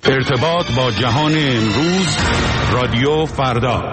ارتباط با جهان امروز، رادیو فردا.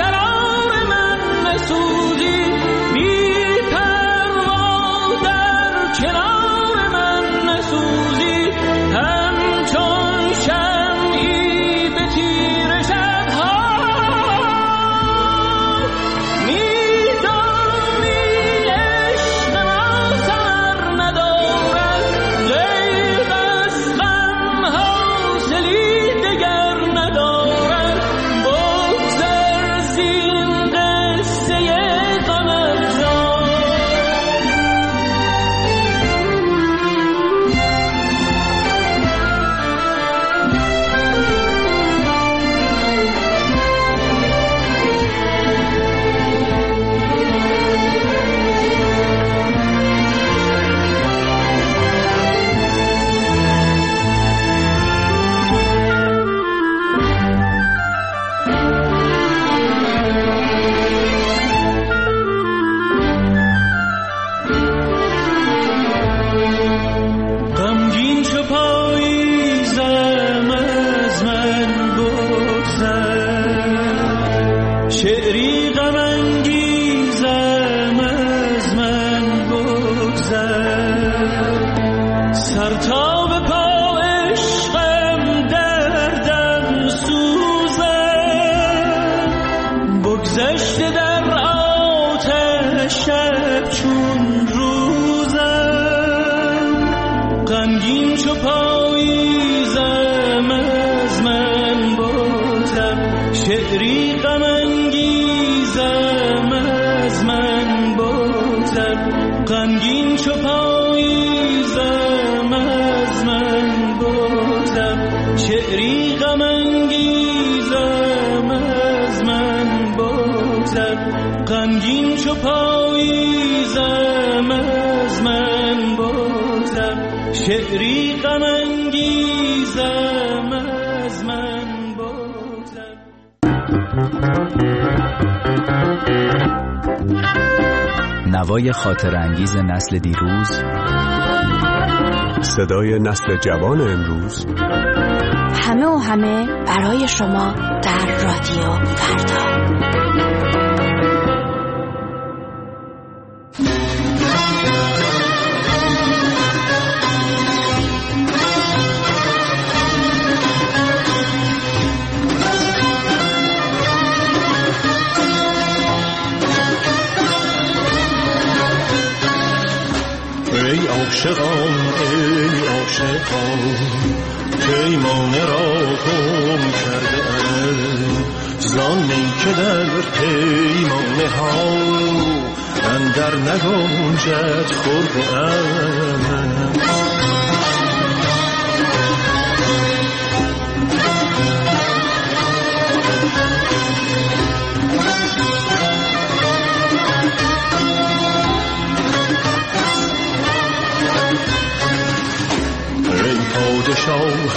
شرار من مسودی بی پروا در شعری غم انگیزم از من بگذر، سر تا به پا عشقم دردم سوزم، بگذشته در آتش شب چون روزم، غمگین چو پاییزم از من بگذر، شعری غم انگیزم از من بگذر، غمگین چو پاییزم از من بگذر، شعری غم انگیزم از من بگذر، غمگین چو پاییزم از من بگذر، شعری غم انگیزم از من بگذر. نوای خاطر انگیز نسل دیروز، صدای نسل جوان امروز، همه و همه برای شما در رادیو فردا. ای عاشقان ای عاشقان، پیمانه را گم کرده ام، زانی که در پیمانه ها اندر نگنجد خورده ام. پادشاه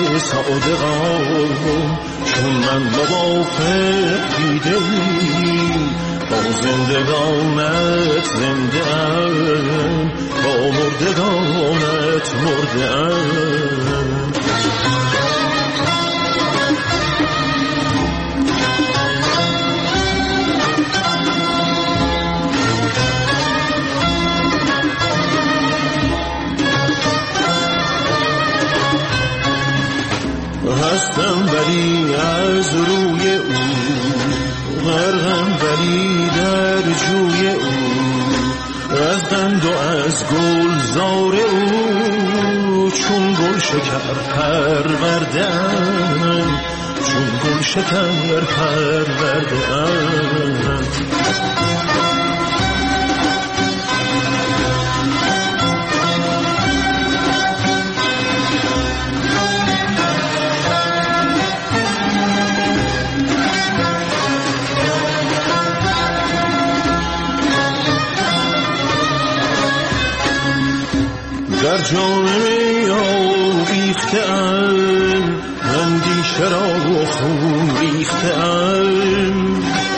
صادقان، چون من موافق دیده‌ای، با زندگانت زنده ام، با مردگانت مرده ام. هستم ولی از روی او، غرقم ولی در جوی او، از قند و از گلزار او، چون گل شکر پرورده‌ام، چون گل شکر پرورده‌ام. در جام می آویخته‌ام، اندیشه را خون ریخته‌ام،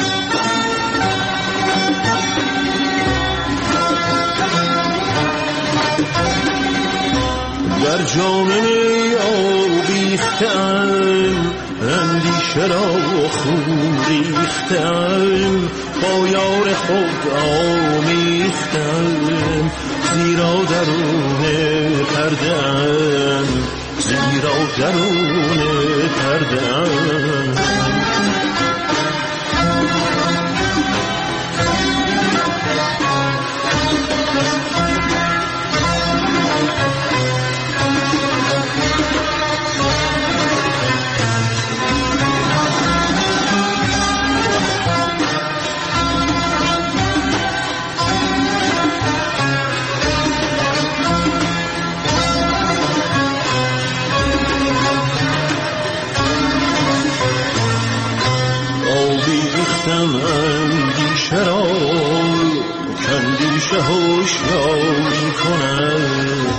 در جام می آویخته‌ام، اندیشه را خون ریخته‌ام، با یار خود آمیخته‌ام، زیرا درون پرده‌ام، زیرا درون پرده‌ام. اندیشه را کاندیشه هوشیاری کند،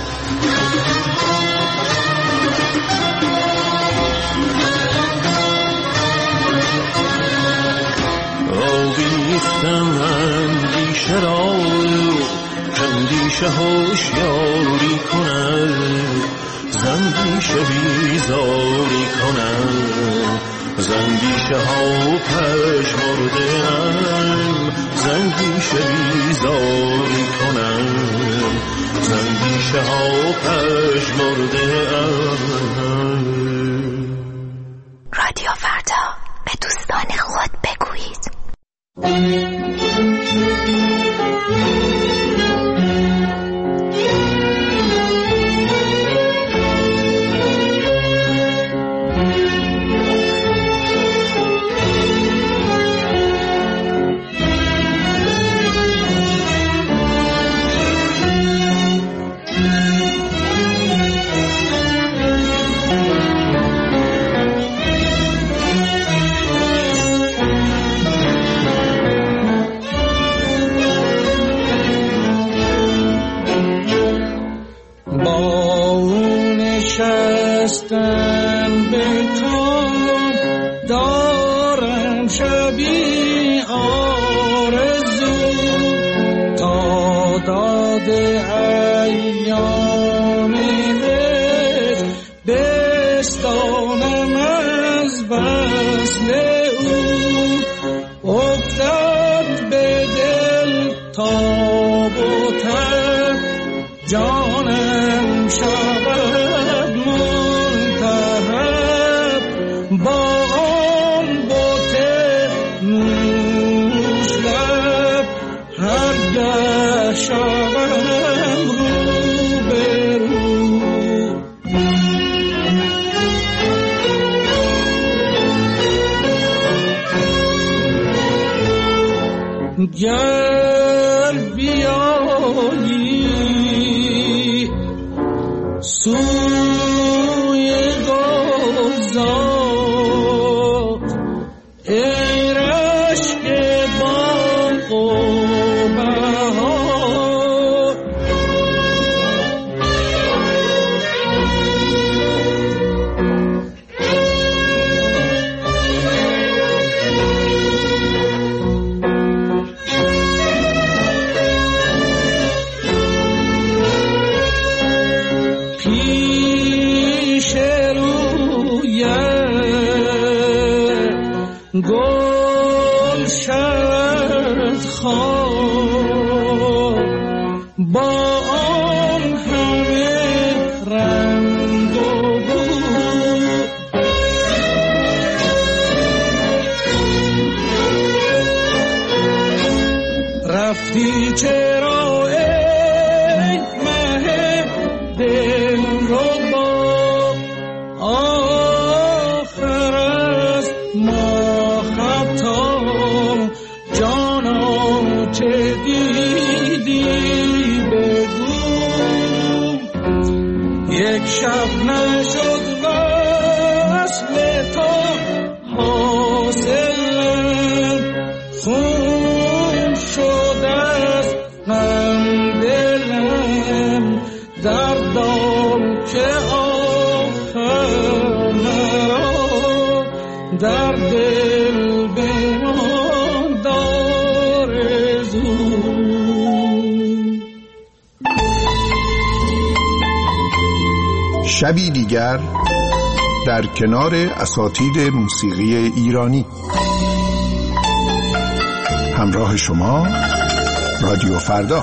آویختم اندیشه را کاندیشه هوشیاری کند، زندیشه بیزاری کند، زندیشه ها پژمرده ام، زندیشه بیزار کنم، زندیشه ها پژمرده ام. رادیو فردا، به دوستان خود بگویید. گر بیایی سوی گلزار ای رشک باغ و بهار، گل شد خواب با آن همه رنگ و بو، رفتی چرا ای مه دل ربا، آخر از ما چه دیدی بگو، یک شب نشد وصل تو حاصل، خون شد از غم دلم، دردم که آخر مرا در دل بمان دار شبی دیگر در کنار اساتید موسیقی ایرانی. همراه شما رادیو فردا.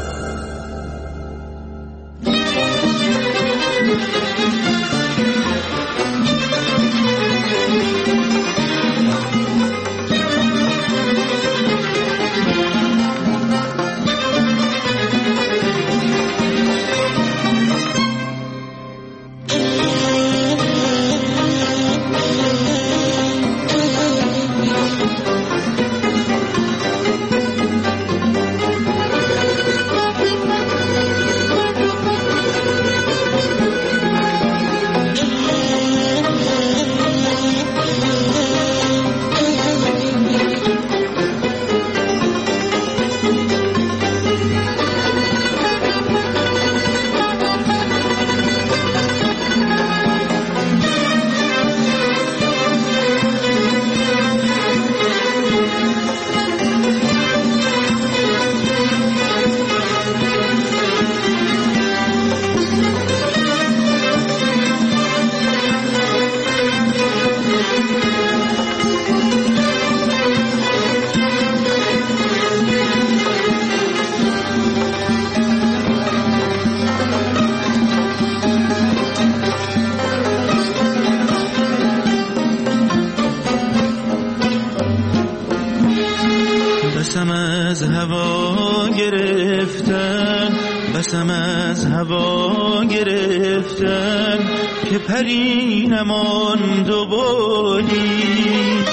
از هوا گرفتن، بسم از هوا گرفتن که پری نماند و بالی.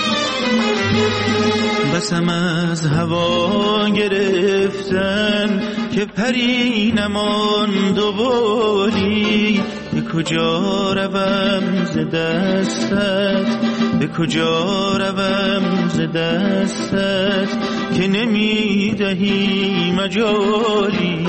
بسم از هوا گرفتن که پری نماند و بالی. به کجا روم ز دستت، به کجا روم ز دستت که نمیدهی مجالی.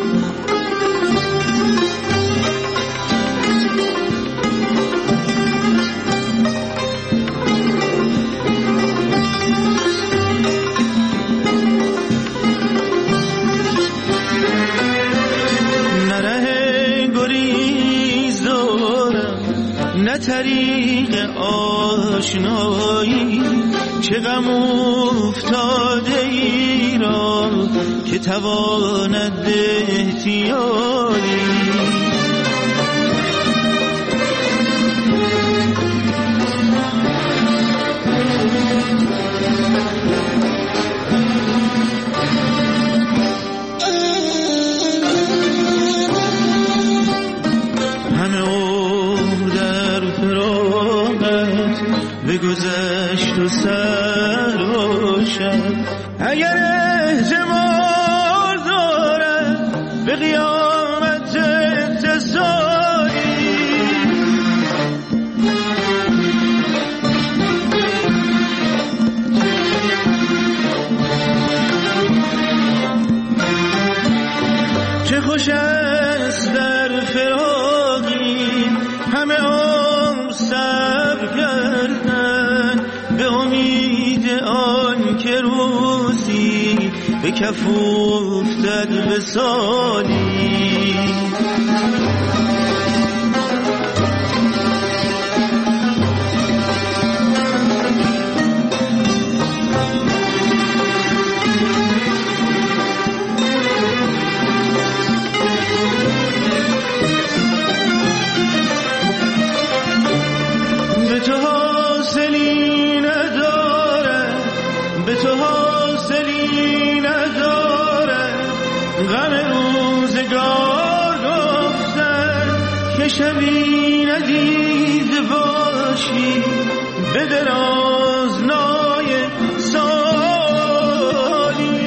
طریق آشنایی چه غم افتاده ای را که تواند احتیالی. بگذشت و سر و شب اگر احتمال دارد به قیامت اتصالی. چه خوش است در فراقی همه عمر صبر کردن به امید آن که روزی به کف افتد وصالی. شبی ندیده باشی به درازنای سالی.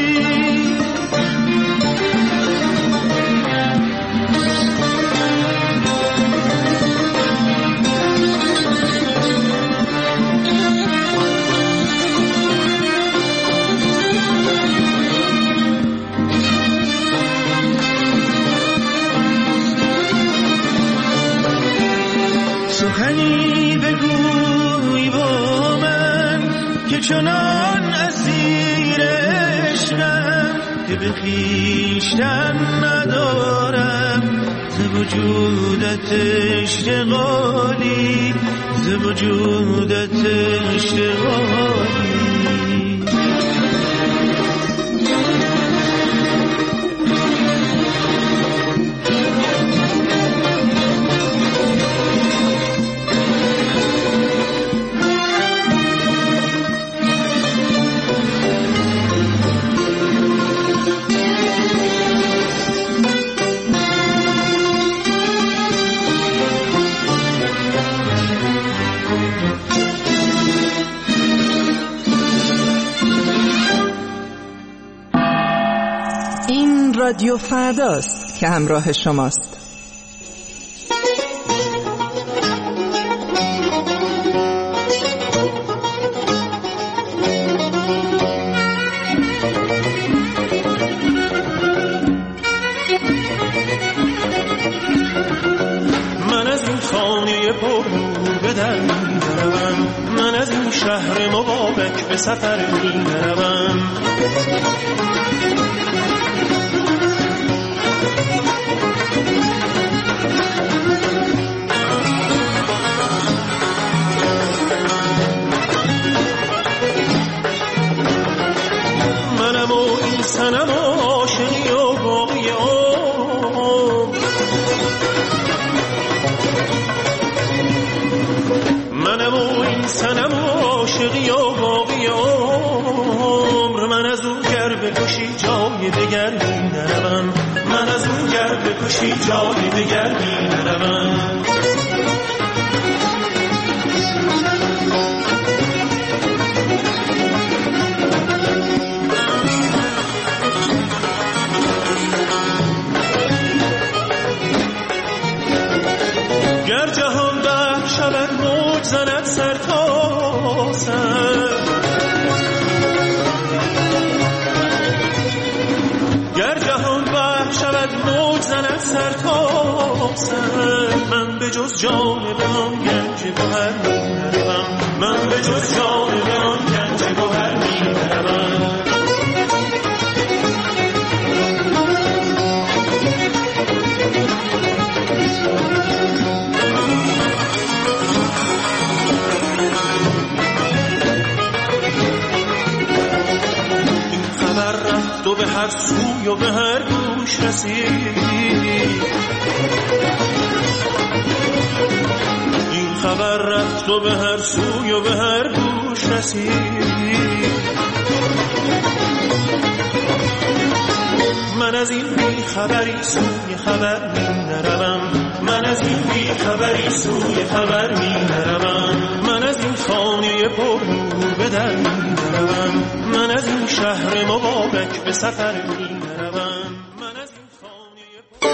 سخنی بگوی با من که چنان اسیر عشقم که به خویشتن ندارم ز وجودت اشتغالی، ز وجودت اشتغالی. رادیو فرداست که همراه شماست. من از این خانه پر به در می روم، من از این شهر مبارک به سفر می روم. سنم عاشقی و باقی منم و این سنم عاشقی و باقی عمر من از او کشی جای دگر می نروم، من از این گرد کشی جای دگر می نروم. گر جهان در شود موج زند سر تا سر، گر جهان بر شود موج زند سر تا سر، من به جز جان آن گنج گوهر می نروم، من به جز جان آن گنج گوهر می نروم. تو به هر سوی و به هر گوش رسید، این خبر رفت و به هر سوی و به هر گوش رسید. من از این بی خبری سوی خبر می نروم، من از این بی خبری سوی خبر می نروم. من از این خانه پر نور به در می نروم، من از این شهر مبارک به سفر می نروم. من از این خانه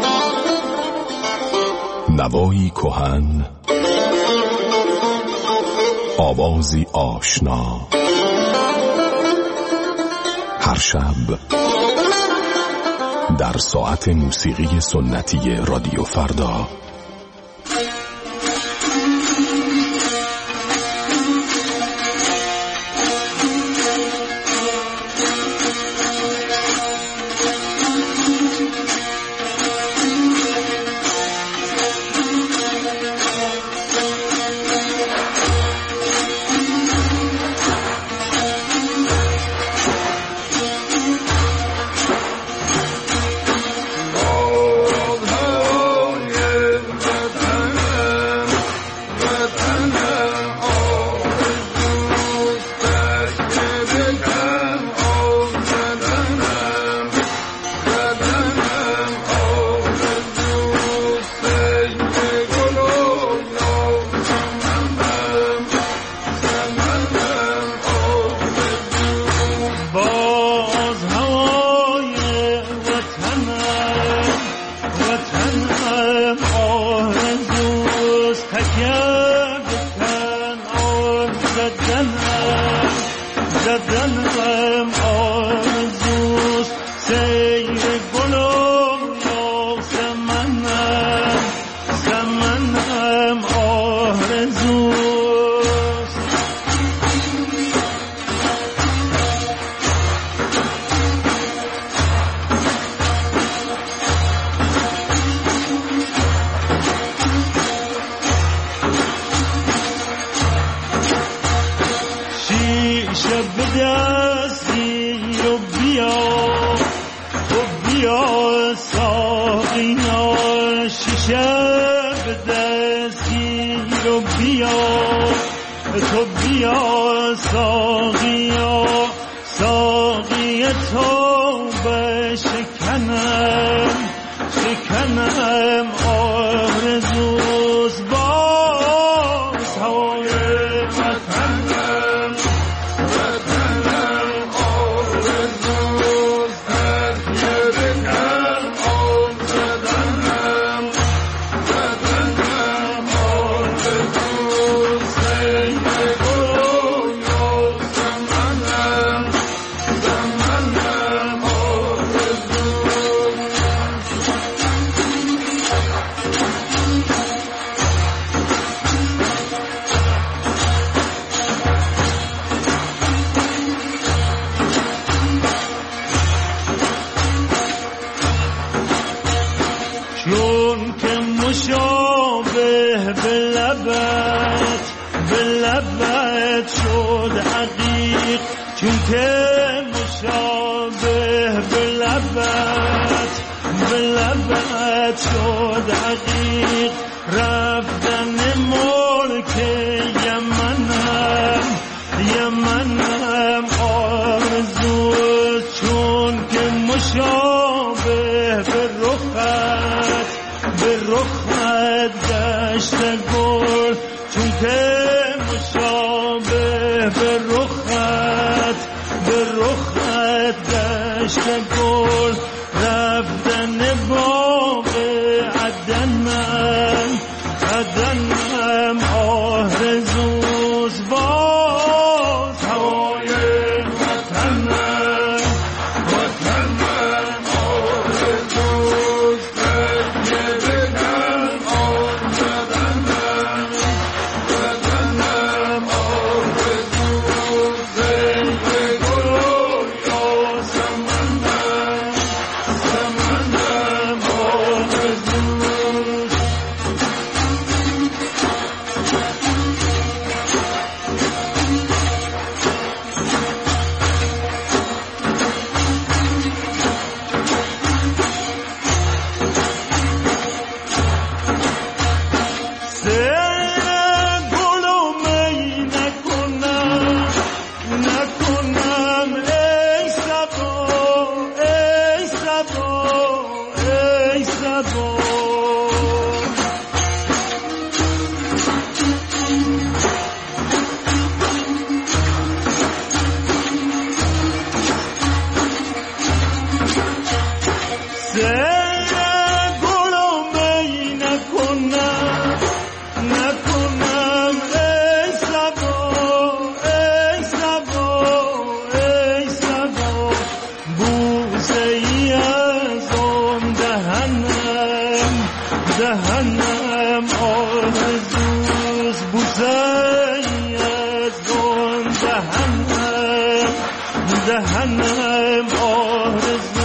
نوایی کهن، آوازی آشنا، هر شب در ساعت موسیقی سنتی رادیو فردا. یمنم آرزو چون به رخت دشت گل رفتن باغ عدنم آرزوز باز هوای وطنم آرزوز تکیه بگم آن وطنم آرزوز زنده گل یا سمنم آرزوز دهنم آرزوز بوسه‌ای از آن دهنم آرزوز